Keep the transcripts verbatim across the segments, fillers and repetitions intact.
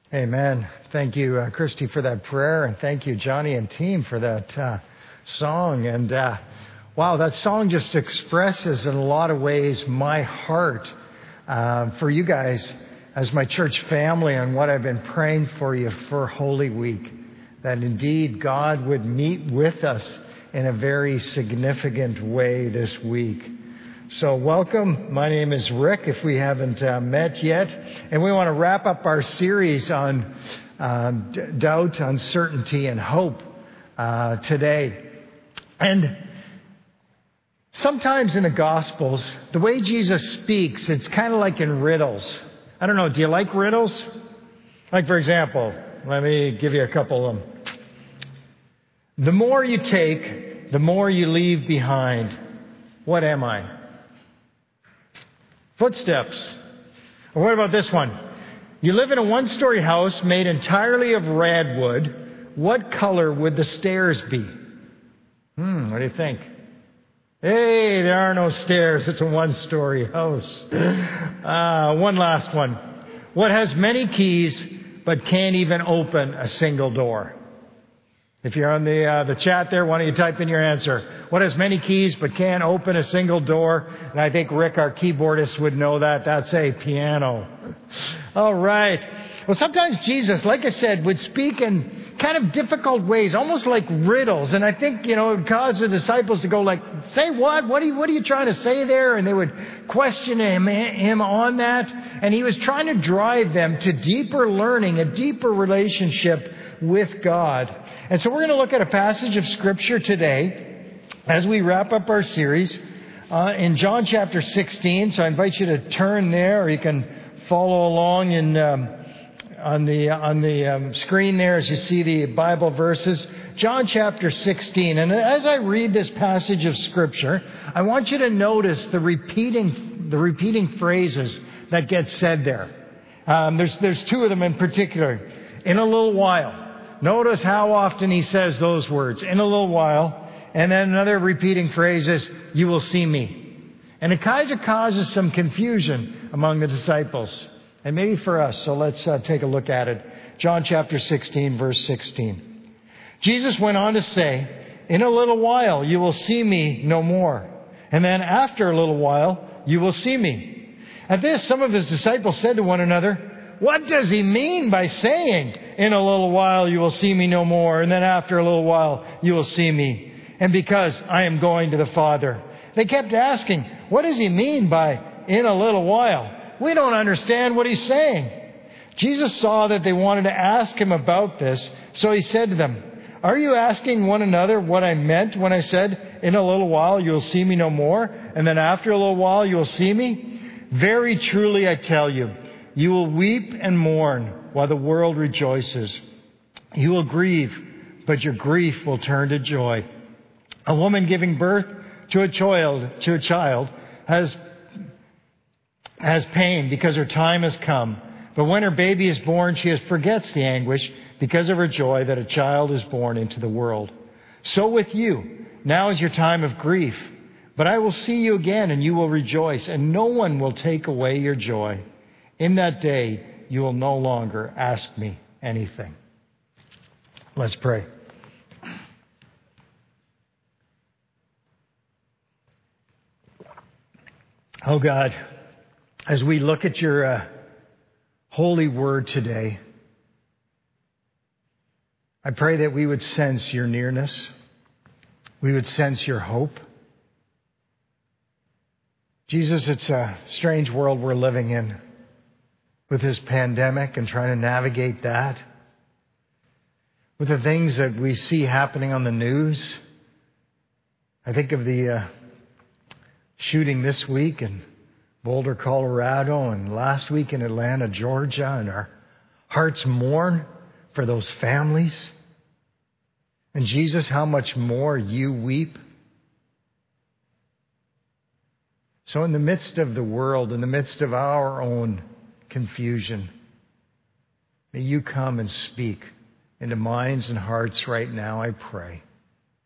Amen. Thank you, uh, Christy, for that prayer, and thank you, Johnny and team, for that uh, song. And uh, wow, that song just expresses in a lot of ways my heart uh, for you guys as my church family and what I've been praying for you for Holy Week. That indeed God would meet with us in a very significant way this week. So welcome. My name is Rick, if we haven't uh, met yet. And we want to wrap up our series on uh, d- doubt, uncertainty, and hope uh, today. And sometimes in the Gospels, the way Jesus speaks, it's kind of like in riddles. I don't know, do you like riddles? Like, for example, let me give you a couple of them. The more you take, the more you leave behind. What am I? Footsteps. Or what about this one? You live in a one-story house made entirely of redwood. What color would the stairs be? Hmm, what do you think? Hey, there are no stairs. It's a one-story house. Uh, one last one. What has many keys but can't even open a single door? If you're on the uh, the chat there, why don't you type in your answer? What has many keys but can't open a single door? And I think Rick, our keyboardist, would know that. That's a piano. All right. Well, sometimes Jesus, like I said, would speak in kind of difficult ways, almost like riddles. And I think, you know, it would cause the disciples to go like, say what? What are you, what are you trying to say there? And they would question him, him on that. And he was trying to drive them to deeper learning, a deeper relationship with God. And so we're going to look at a passage of Scripture today as we wrap up our series uh, in John chapter sixteen. So I invite you to turn there, or you can follow along in um, on the on the um, screen there as you see the Bible verses. John chapter sixteen. And as I read this passage of Scripture, I want you to notice the repeating the repeating phrases that get said there. Um, there's there's two of them in particular. In a little while. Notice how often he says those words, in a little while. And then another repeating phrase is, you will see me. And it kind of causes some confusion among the disciples. And maybe for us. So let's uh, take a look at it. John chapter sixteen, verse sixteen. Jesus went on to say, in a little while you will see me no more. And then after a little while you will see me. At this, some of his disciples said to one another, what does he mean by saying, in a little while you will see me no more, and then after a little while you will see me? And because I am going to the Father. They kept asking, what does he mean by, in a little while? We don't understand what he's saying. Jesus saw that they wanted to ask him about this, so he said to them, are you asking one another what I meant when I said, in a little while you will see me no more, and then after a little while you will see me? Very truly I tell you, you will weep and mourn while the world rejoices. You will grieve, but your grief will turn to joy. A woman giving birth to a child, to a child has, has pain because her time has come. But when her baby is born, she forgets the anguish because of her joy that a child is born into the world. So with you, now is your time of grief. But I will see you again and you will rejoice, and no one will take away your joy. In that day, you will no longer ask me anything. Let's pray. Oh God, as we look at your uh, holy word today, I pray that we would sense your nearness. We would sense your hope. Jesus, it's a strange world we're living in. With this pandemic and trying to navigate that. With the things that we see happening on the news. I think of the uh, shooting this week in Boulder, Colorado, and last week in Atlanta, Georgia. And our hearts mourn for those families. And Jesus, how much more you weep. So in the midst of the world, in the midst of our own confusion, may you come and speak into minds and hearts right now, I pray.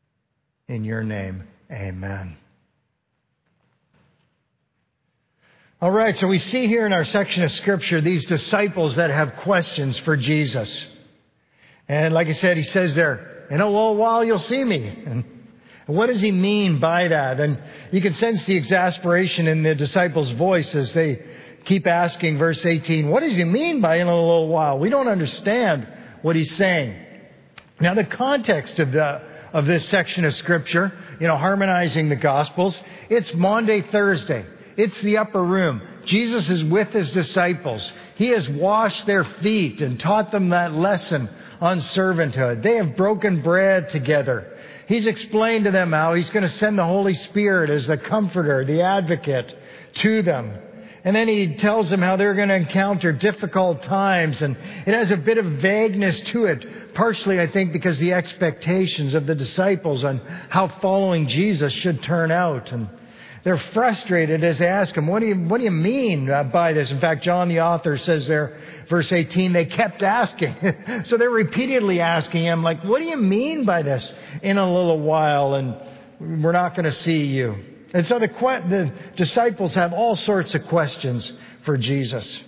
In your name, amen. All right, so we see here in our section of Scripture these disciples that have questions for Jesus. And like I said, he says there, in a little while you'll see me. And what does he mean by that? And you can sense the exasperation in the disciples' voice as they keep asking, verse eighteen, what does he mean by in a little while? We don't understand what he's saying. Now, the context of the of this section of Scripture, you know, harmonizing the Gospels, it's Maundy Thursday. It's the upper room. Jesus is with his disciples. He has washed their feet and taught them that lesson on servanthood. They have broken bread together. He's explained to them how he's going to send the Holy Spirit as the comforter, the advocate to them. And then he tells them how they're going to encounter difficult times. And it has a bit of vagueness to it. Partially, I think, because the expectations of the disciples on how following Jesus should turn out. And they're frustrated as they ask him, what do you, what do you mean by this? In fact, John, the author, says there, verse eighteen, they kept asking. So they're repeatedly asking him, like, what do you mean by this? In a little while, and we're not going to see you. And so the, the disciples have all sorts of questions for Jesus.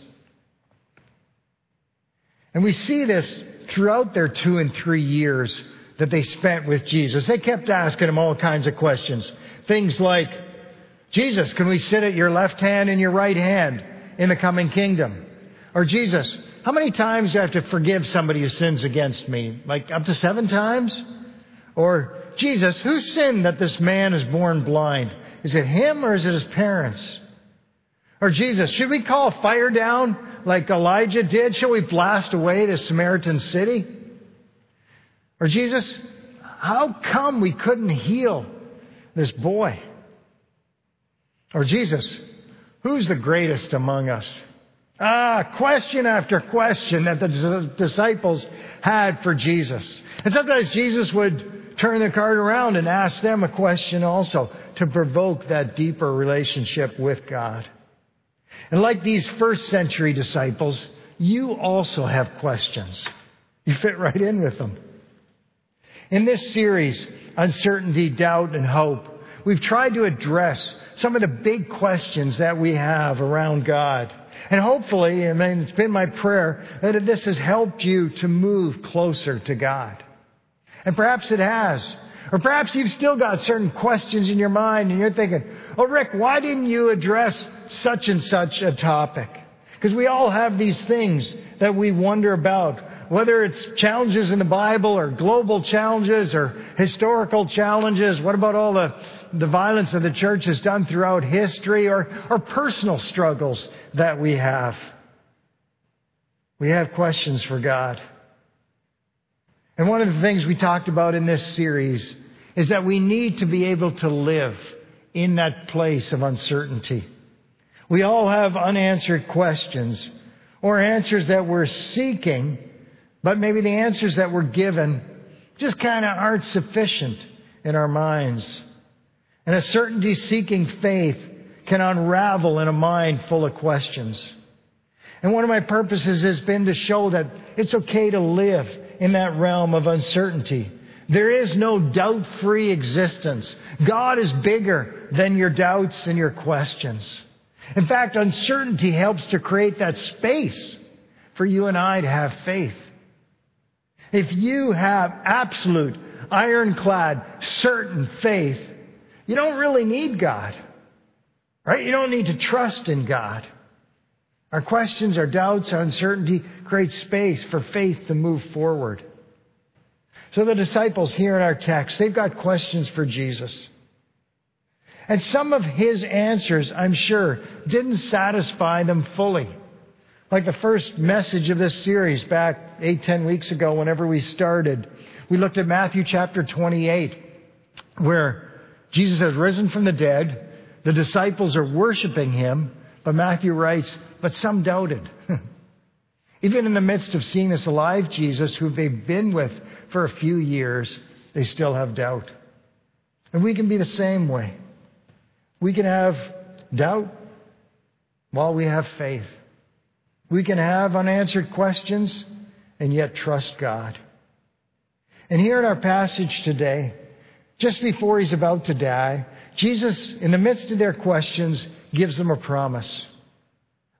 And we see this throughout their two and three years that they spent with Jesus. They kept asking him all kinds of questions. Things like, Jesus, can we sit at your left hand and your right hand in the coming kingdom? Or Jesus, how many times do I have to forgive somebody who sins against me? Like up to seven times? Or Jesus, who sinned that this man is born blind? Is it him or is it his parents? Or Jesus, should we call fire down like Elijah did? Shall we blast away the Samaritan city? Or Jesus, how come we couldn't heal this boy? Or Jesus, who's the greatest among us? Ah, question after question that the disciples had for Jesus. And sometimes Jesus would turn the card around and ask them a question also to provoke that deeper relationship with God. And like these first century disciples, you also have questions. You fit right in with them. In this series, Uncertainty, Doubt, and Hope, we've tried to address some of the big questions that we have around God. And hopefully, I mean, it's been my prayer that this has helped you to move closer to God. And perhaps it has. Or perhaps you've still got certain questions in your mind and you're thinking, oh, Rick, why didn't you address such and such a topic? Because we all have these things that we wonder about. Whether it's challenges in the Bible or global challenges or historical challenges. What about all the, the violence that the church has done throughout history or, or personal struggles that we have? We have questions for God. And one of the things we talked about in this series is that we need to be able to live in that place of uncertainty. We all have unanswered questions or answers that we're seeking, but maybe the answers that we're given just kind of aren't sufficient in our minds. And a certainty-seeking faith can unravel in a mind full of questions. And one of my purposes has been to show that it's okay to live in that realm of uncertainty. There is no doubt-free existence. God is bigger than your doubts and your questions. In fact, uncertainty helps to create that space for you and I to have faith. If you have absolute, ironclad, certain faith, you don't really need God. Right? You don't need to trust in God. Our questions, our doubts, our uncertainty create space for faith to move forward. So the disciples here in our text, they've got questions for Jesus. And some of his answers, I'm sure, didn't satisfy them fully. Like the first message of this series back eight, ten weeks ago, whenever we started, we looked at Matthew chapter twenty-eight, where Jesus has risen from the dead. The disciples are worshiping him, but Matthew writes, but some doubted. Even in the midst of seeing this alive Jesus, who they've been with for a few years, they still have doubt. And we can be the same way. We can have doubt while we have faith. We can have unanswered questions and yet trust God. And here in our passage today, just before he's about to die, Jesus, in the midst of their questions, gives them a promise.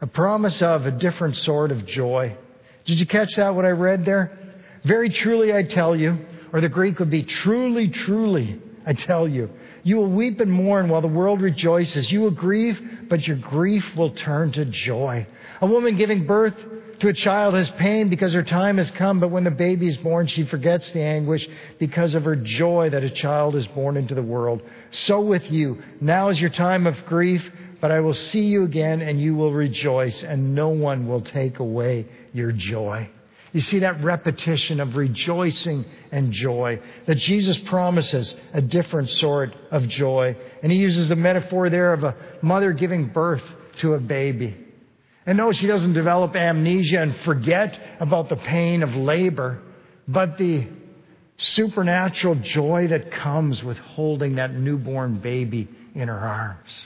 A promise of a different sort of joy. Did you catch that, what I read there? Very truly I tell you, or the Greek would be truly, truly I tell you. You will weep and mourn while the world rejoices. You will grieve, but your grief will turn to joy. A woman giving birth to a child has pain because her time has come, but when the baby is born, she forgets the anguish because of her joy that a child is born into the world. So with you, now is your time of grief, but I will see you again and you will rejoice, and no one will take away your joy. You see that repetition of rejoicing and joy, that Jesus promises a different sort of joy. And he uses the metaphor there of a mother giving birth to a baby. And no, she doesn't develop amnesia and forget about the pain of labor, but the supernatural joy that comes with holding that newborn baby in her arms.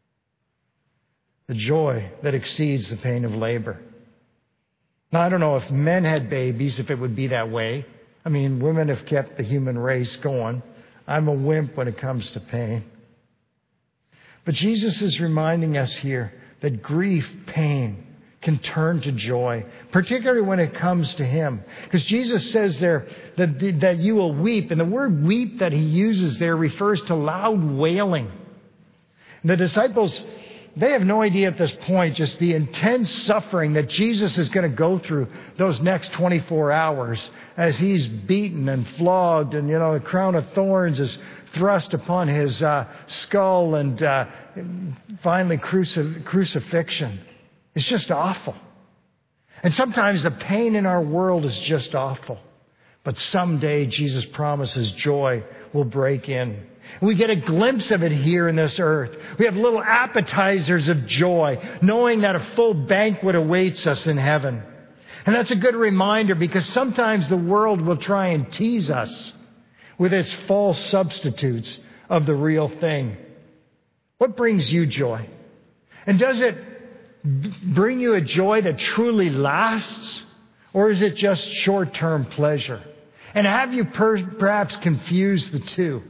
The joy that exceeds the pain of labor. Now, I don't know if men had babies, if it would be that way. I mean, women have kept the human race going. I'm a wimp when it comes to pain. But Jesus is reminding us here that grief, pain, can turn to joy, particularly when it comes to Him. Because Jesus says there that, that you will weep. And the word weep that He uses there refers to loud wailing. The disciples, they have no idea at this point just the intense suffering that Jesus is going to go through those next twenty-four hours as He's beaten and flogged, and, you know, the crown of thorns is thrust upon His uh, skull, and uh, finally cruci- crucifixion. It's just awful. And sometimes the pain in our world is just awful. But someday Jesus promises joy will break in. We get a glimpse of it here in this earth. We have little appetizers of joy, knowing that a full banquet awaits us in heaven. And that's a good reminder, because sometimes the world will try and tease us with its false substitutes of the real thing. What brings you joy? And does it bring you a joy that truly lasts? Or is it just short-term pleasure? And have you per- perhaps confused the two?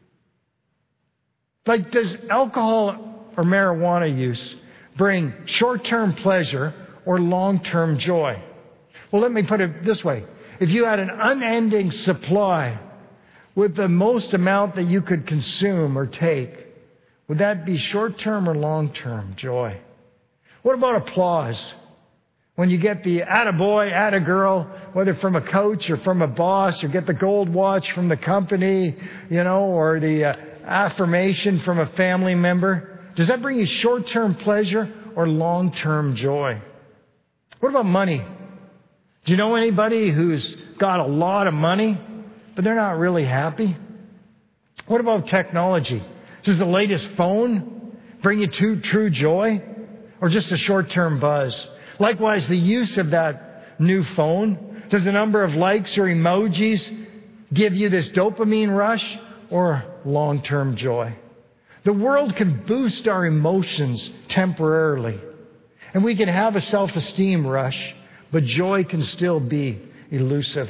Like, does alcohol or marijuana use bring short-term pleasure or long-term joy? Well, let me put it this way. If you had an unending supply with the most amount that you could consume or take, would that be short-term or long-term joy? What about applause? When you get the attaboy, attagirl, whether from a coach or from a boss, or get the gold watch from the company, you know, or the uh, affirmation from a family member, does that bring you short-term pleasure or long-term joy? What about money? Do you know anybody who's got a lot of money, but they're not really happy? What about technology? Does the latest phone bring you to true joy, or just a short-term buzz? Likewise, the use of that new phone, does the number of likes or emojis give you this dopamine rush or long-term joy? The world can boost our emotions temporarily, and we can have a self-esteem rush, but joy can still be elusive.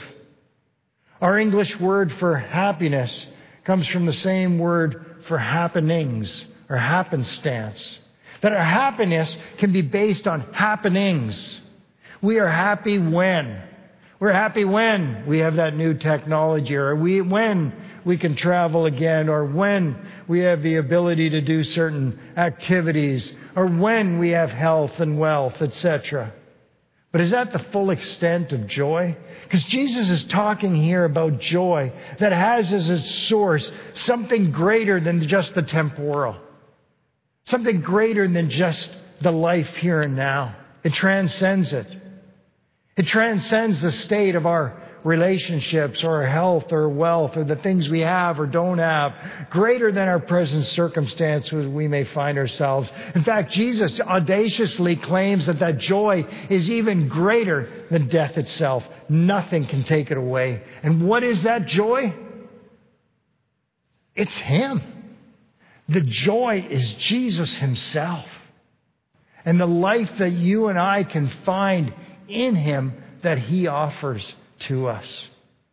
Our English word for happiness comes from the same word for happenings or happenstance. That our happiness can be based on happenings. We are happy when. We're happy when we have that new technology, or we when we can travel again, or when we have the ability to do certain activities, or when we have health and wealth, et cetera. But is that the full extent of joy? Because Jesus is talking here about joy that has as its source something greater than just the temporal. Something greater than just the life here and now. It transcends it. It transcends the state of our relationships or our health or wealth or the things we have or don't have. Greater than our present circumstances we may find ourselves. In fact, Jesus audaciously claims that that joy is even greater than death itself. Nothing can take it away. And what is that joy? It's Him. The joy is Jesus Himself. And the life that you and I can find in Him that He offers to us.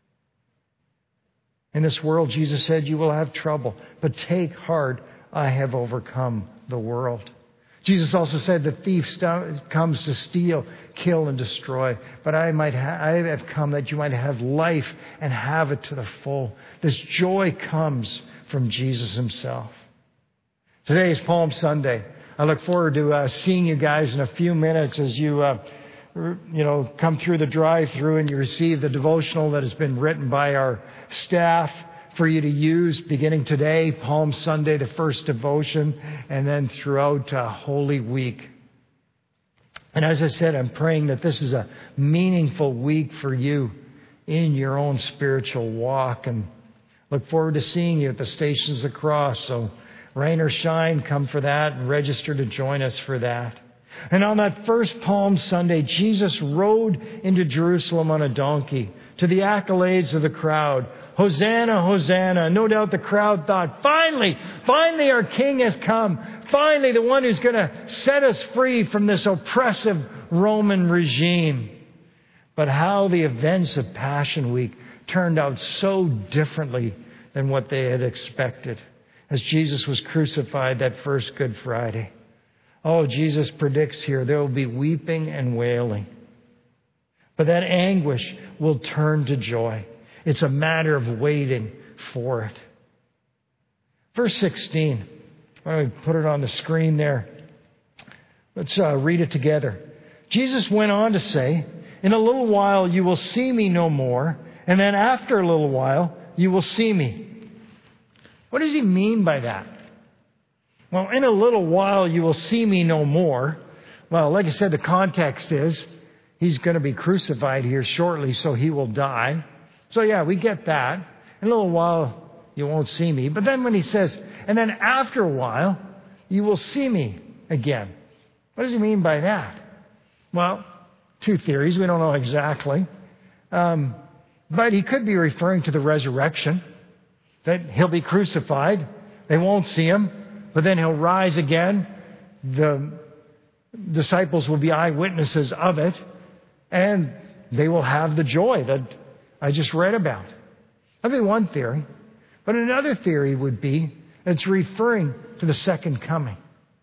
In this world, Jesus said, you will have trouble, but take heart, I have overcome the world. Jesus also said the thief st- comes to steal, kill, and destroy. But I might ha- I have come that you might have life and have it to the full. This joy comes from Jesus himself. Today is Palm Sunday. I look forward to uh, seeing you guys in a few minutes as you, uh, you know, come through the drive-thru and you receive the devotional that has been written by our staff for you to use beginning today, Palm Sunday, the first devotion, and then throughout uh, Holy Week. And as I said, I'm praying that this is a meaningful week for you in your own spiritual walk, and look forward to seeing you at the Stations of the Cross. So rain or shine, come for that and register to join us for that. And on that first Palm Sunday, Jesus rode into Jerusalem on a donkey to the accolades of the crowd. Hosanna, Hosanna. No doubt the crowd thought, finally, finally our King has come. Finally, the one who's going to set us free from this oppressive Roman regime. But how the events of Passion Week turned out so differently than what they had expected as Jesus was crucified that first Good Friday. Oh, Jesus predicts here there will be weeping and wailing. But that anguish will turn to joy. It's a matter of waiting for it. Verse sixteen. Why don't we put it on the screen there? Let's uh, read it together. Jesus went on to say, in a little while you will see me no more, and then after a little while you will see me. What does he mean by that? Well, in a little while you will see me no more. Well, like I said, the context is he's going to be crucified here shortly, so he will die. So yeah, we get that. In a little while you won't see me. But then when he says, and then after a while you will see me again. What does he mean by that? Well, two theories. We don't know exactly. Um, but he could be referring to the resurrection. That he'll be crucified. They won't see him. But then he'll rise again. The disciples will be eyewitnesses of it. And they will have the joy that I just read about. That'd be one theory. But another theory would be it's referring to the second coming.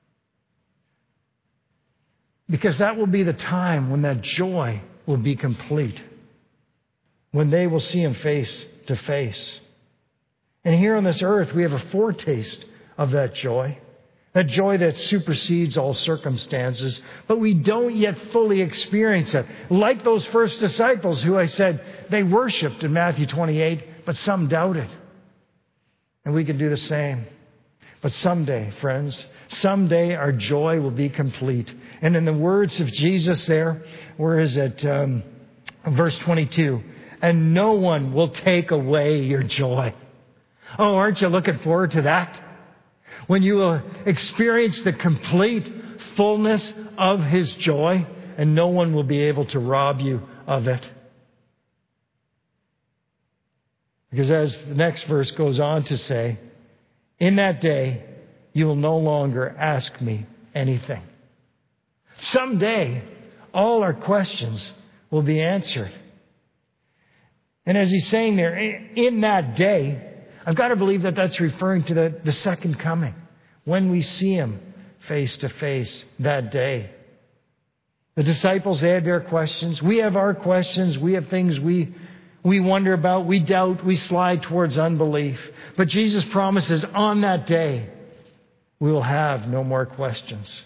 Because that will be the time when that joy will be complete. When they will see him face to face. And here on this earth, we have a foretaste of that joy. That joy that supersedes all circumstances. But we don't yet fully experience it. Like those first disciples who I said they worshipped in Matthew twenty-eight, but some doubted. And we can do the same. But someday, friends, someday our joy will be complete. And in the words of Jesus there, where is it? Um, verse twenty-two. And no one will take away your joy. Oh, aren't you looking forward to that? When you will experience the complete fullness of his joy, and no one will be able to rob you of it. Because as the next verse goes on to say, in that day, you will no longer ask me anything. Someday, all our questions will be answered. And as he's saying there, in that day, I've got to believe that that's referring to the, the second coming. When we see him face to face that day. The disciples, they had their questions. We have our questions. We have things we, we wonder about. We doubt. We slide towards unbelief. But Jesus promises on that day, we will have no more questions.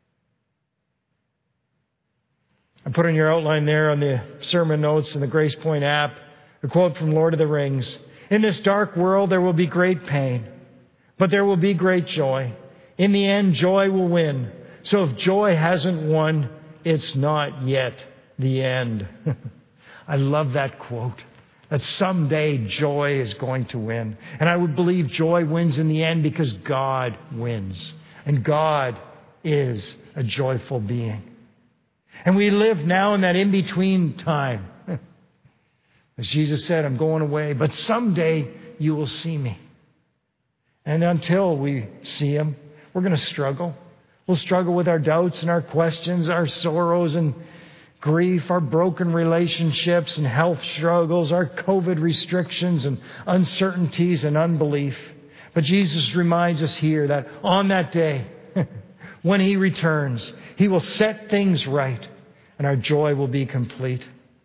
I put in your outline there on the sermon notes in the Grace Point app, a quote from Lord of the Rings. In this dark world, there will be great pain, but there will be great joy. In the end, joy will win. So if joy hasn't won, it's not yet the end. I love that quote. That someday joy is going to win. And I would believe joy wins in the end because God wins. And God is a joyful being. And we live now in that in-between time. As Jesus said, I'm going away, but someday you will see me. And until we see him, we're going to struggle. We'll struggle with our doubts and our questions, our sorrows and grief, our broken relationships and health struggles, our COVID restrictions and uncertainties and unbelief. But Jesus reminds us here that on that day, When He returns, He will set things right, and our joy will be complete.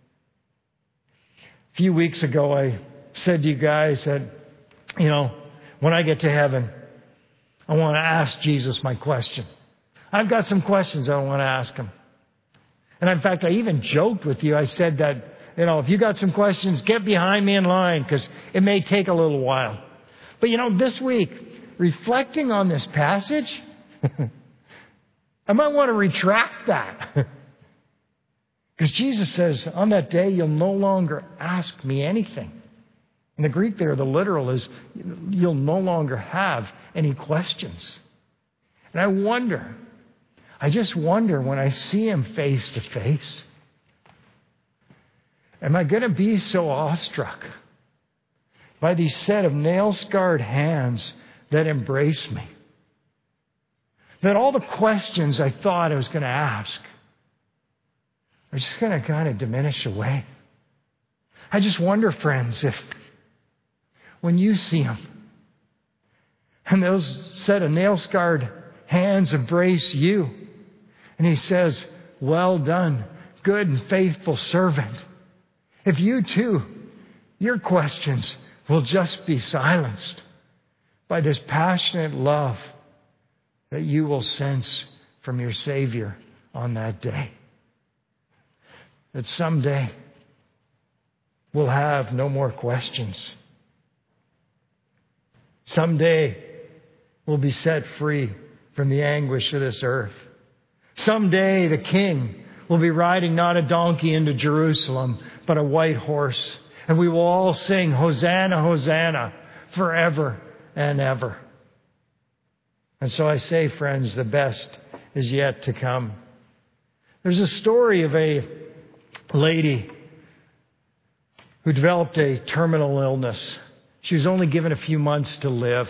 A few weeks ago, I said to you guys that, you know, when I get to heaven, I want to ask Jesus my question. I've got some questions I want to ask Him. And in fact, I even joked with you. I said that, you know, if you got some questions, get behind me in line because it may take a little while. But, you know, this week, reflecting on this passage, I might want to retract that. Because Jesus says, on that day, you'll no longer ask me anything. In the Greek there, the literal is, you'll no longer have any questions. And I wonder, I just wonder when I see Him face to face, am I going to be so awestruck by these set of nail-scarred hands that embrace me, that all the questions I thought I was going to ask are just going to kind of diminish away? I just wonder, friends, if when you see Him and those set of nail-scarred hands embrace you and He says, well done, good and faithful servant, if you too, your questions will just be silenced by this passionate love that you will sense from your Savior on that day. That someday we'll have no more questions. Someday we'll be set free from the anguish of this earth. Someday the King will be riding not a donkey into Jerusalem, but a white horse. And we will all sing, Hosanna, Hosanna, forever and ever. And so I say, friends, the best is yet to come. There's a story of a lady who developed a terminal illness. She was only given a few months to live.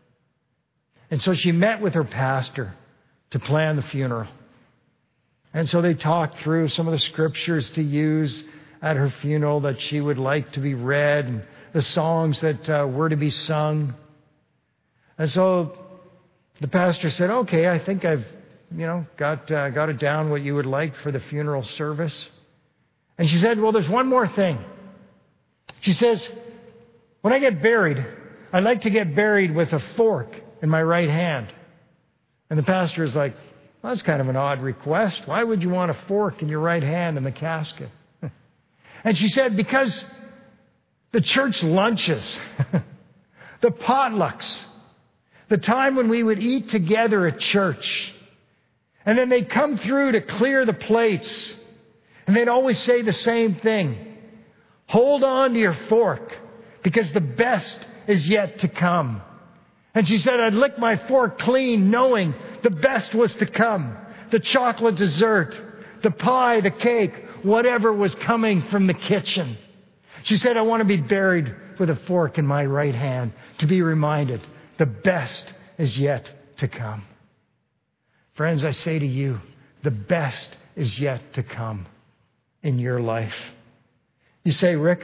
And so she met with her pastor to plan the funeral. And so they talked through some of the scriptures to use at her funeral that she would like to be read and the songs that uh, were to be sung. And so the pastor said, okay, I think I've, you know, got, uh, got it down what you would like for the funeral service. And she said, well, there's one more thing. She says, when I get buried, I'd like to get buried with a fork in my right hand. And the pastor is like, well, that's kind of an odd request. Why would you want a fork in your right hand in the casket? And she said, because the church lunches, the potlucks, the time when we would eat together at church, and then they'd come through to clear the plates, and they'd always say the same thing. Hold on to your fork, because the best is yet to come. And she said, I'd lick my fork clean knowing the best was to come. The chocolate dessert, the pie, the cake, whatever was coming from the kitchen. She said, I want to be buried with a fork in my right hand to be reminded the best is yet to come. Friends, I say to you, the best is yet to come in your life. You say, Rick,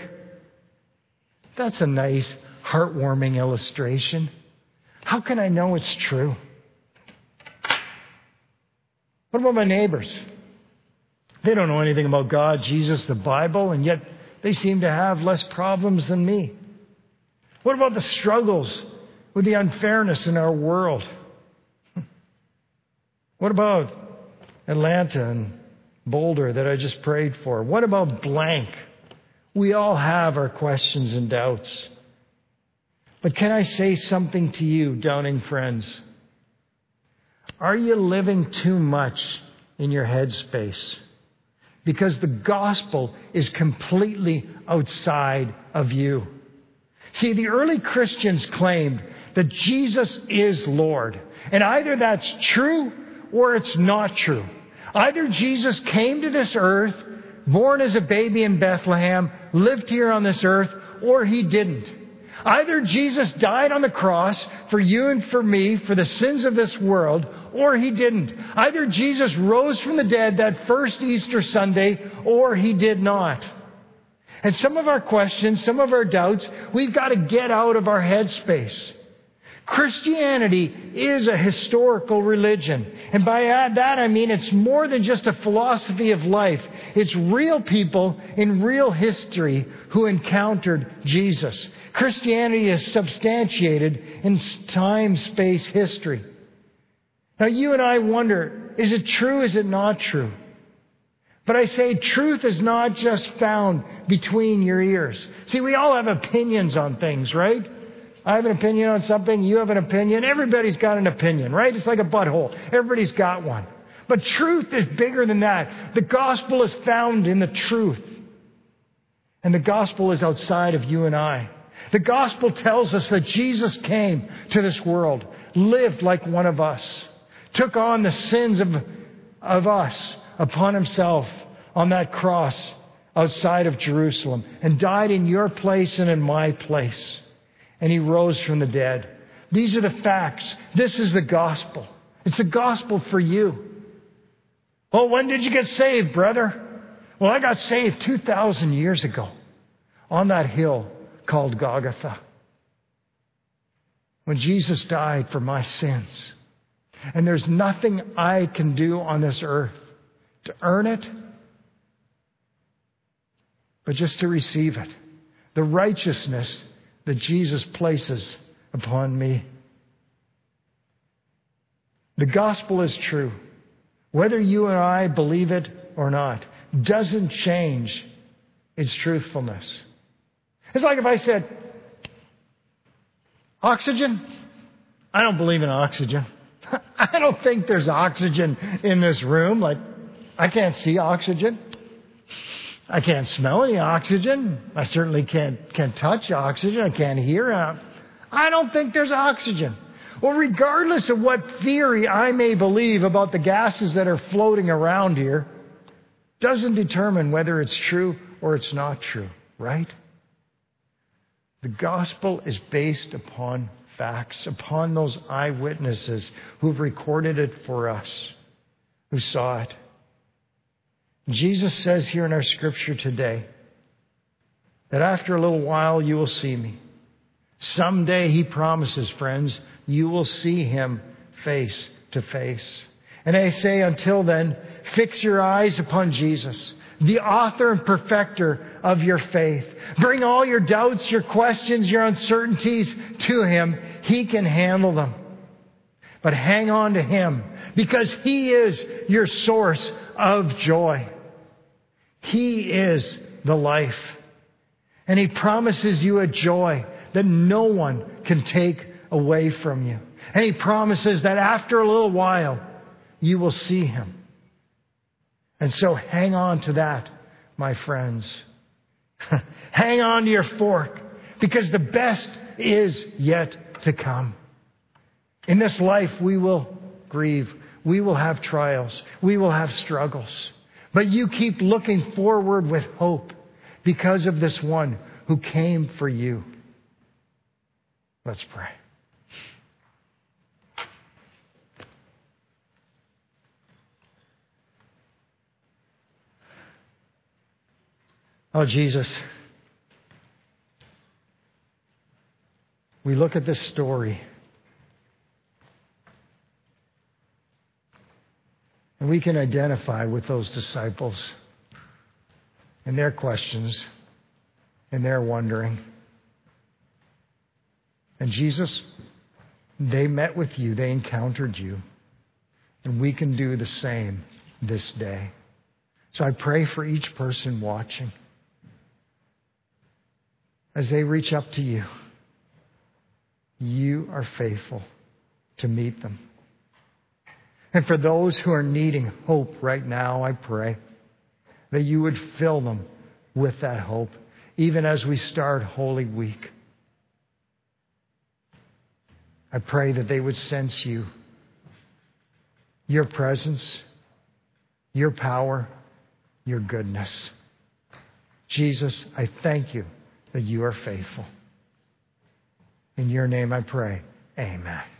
that's a nice, heartwarming illustration. How can I know it's true? What about my neighbors? They don't know anything about God, Jesus, the Bible, and yet they seem to have less problems than me. What about the struggles with the unfairness in our world? What about Atlanta and Boulder that I just prayed for? What about blank? We all have our questions and doubts. But can I say something to you, Downing friends? Are you living too much in your headspace? Because the gospel is completely outside of you. See, the early Christians claimed that Jesus is Lord. And either that's true or it's not true. Either Jesus came to this earth, born as a baby in Bethlehem, lived here on this earth, or He didn't. Either Jesus died on the cross for you and for me, for the sins of this world, or He didn't. Either Jesus rose from the dead that first Easter Sunday, or He did not. And some of our questions, some of our doubts, we've got to get out of our headspace. Christianity is a historical religion. And by that I mean it's more than just a philosophy of life. It's real people in real history who encountered Jesus. Christianity is substantiated in time, space, history. Now you and I wonder, is it true, is it not true? But I say truth is not just found between your ears. See, we all have opinions on things, right? I have an opinion on something, you have an opinion. Everybody's got an opinion, right? It's like a butthole. Everybody's got one. But truth is bigger than that. The gospel is found in the truth. And the gospel is outside of you and I. The gospel tells us that Jesus came to this world, lived like one of us, took on the sins of, of us upon himself on that cross outside of Jerusalem, and died in your place and in my place. And he rose from the dead. These are the facts. This is the gospel. It's the gospel for you. Well, when did you get saved, brother? Well, I got saved two thousand years ago on that hill called Golgotha, when Jesus died for my sins. And there's nothing I can do on this earth to earn it, but just to receive it. The righteousness that Jesus places upon me. The gospel is true. Whether you and I believe it or not, doesn't change its truthfulness. It's like if I said, oxygen? I don't believe in oxygen. I don't think there's oxygen in this room. Like, I can't see oxygen. I can't smell any oxygen. I certainly can't, can't touch oxygen. I can't hear. I don't think there's oxygen. Well, regardless of what theory I may believe about the gases that are floating around here, doesn't determine whether it's true or it's not true, right? The gospel is based upon facts, upon those eyewitnesses who've recorded it for us, who saw it. Jesus says here in our scripture today that after a little while you will see me. Someday, he promises, friends, you will see him face to face. And I say, until then, fix your eyes upon Jesus, the author and perfecter of your faith. Bring all your doubts, your questions, your uncertainties to him. He can handle them. But hang on to him, because he is your source of joy. He is the life. And he promises you a joy that no one can take away from you. And he promises that after a little while, you will see him. And so hang on to that, my friends. Hang on to your fork, because the best is yet to come. In this life, we will grieve. We will have trials. We will have struggles. But you keep looking forward with hope because of this one who came for you. Let's pray. Oh, Jesus, we look at this story and we can identify with those disciples and their questions and their wondering. And Jesus, they met with you, they encountered you, and we can do the same this day. So I pray for each person watching, as they reach up to you, you are faithful to meet them. And for those who are needing hope right now, I pray that you would fill them with that hope, even as we start Holy Week. I pray that they would sense you, your presence, your power, your goodness. Jesus, I thank you that you are faithful. In your name I pray. Amen.